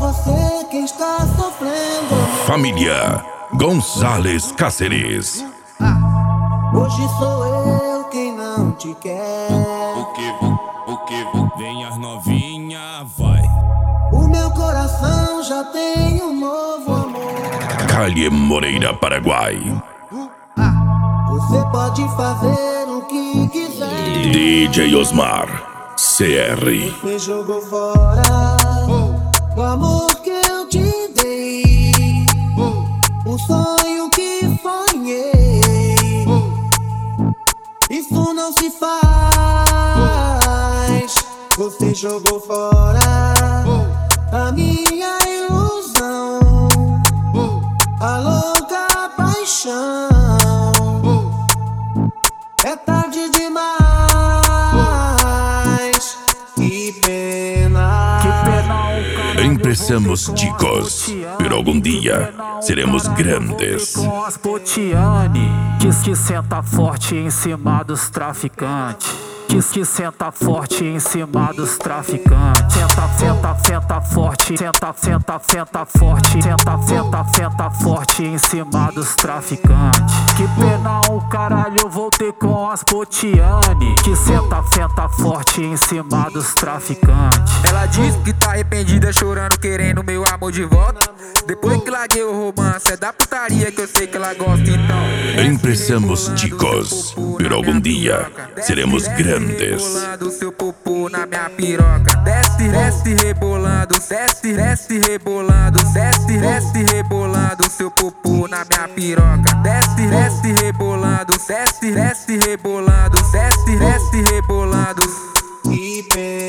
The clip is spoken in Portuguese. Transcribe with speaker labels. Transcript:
Speaker 1: você que está sofrendo.
Speaker 2: Família Gonzalez Cáceres.
Speaker 1: Hoje sou eu quem não te quer.
Speaker 3: O que? Vem as novinha, vai.
Speaker 1: O meu coração já tem um novo amor.
Speaker 2: Calle Moreira, Paraguai.
Speaker 1: Você pode fazer o que quiser.
Speaker 2: DJ Osmar CR.
Speaker 1: Você jogou fora o amor que eu te dei, o sonho que sonhei. Isso não se faz. Você jogou fora a minha ilusão, a louca paixão. É tarde demais. Que pena.
Speaker 2: Emprestamos chicos, pero algum dia seremos grandes.
Speaker 4: Com as Potiane, que senta forte em cima dos traficantes. Que senta forte em cima dos traficantes. Senta forte, senta forte, senta forte em cima dos traficantes. Que pena o caralho, eu voltei com as Potiane. Que senta forte em cima dos traficantes.
Speaker 5: Ela diz que tá arrependida, chorando, querendo meu amor de volta. Depois que larguei o romance, é da putaria que eu sei que ela gosta, então.
Speaker 2: Emprestamos chicos, pero algum dia seremos grandes.
Speaker 5: Rebolando seu popô na minha piroca. Desce, rebolando, desce, rebolando, desce, rebolando seu popô na minha piroca. Desce, rebolando, desce, rebolando, desce, rebolando.
Speaker 1: Que pena.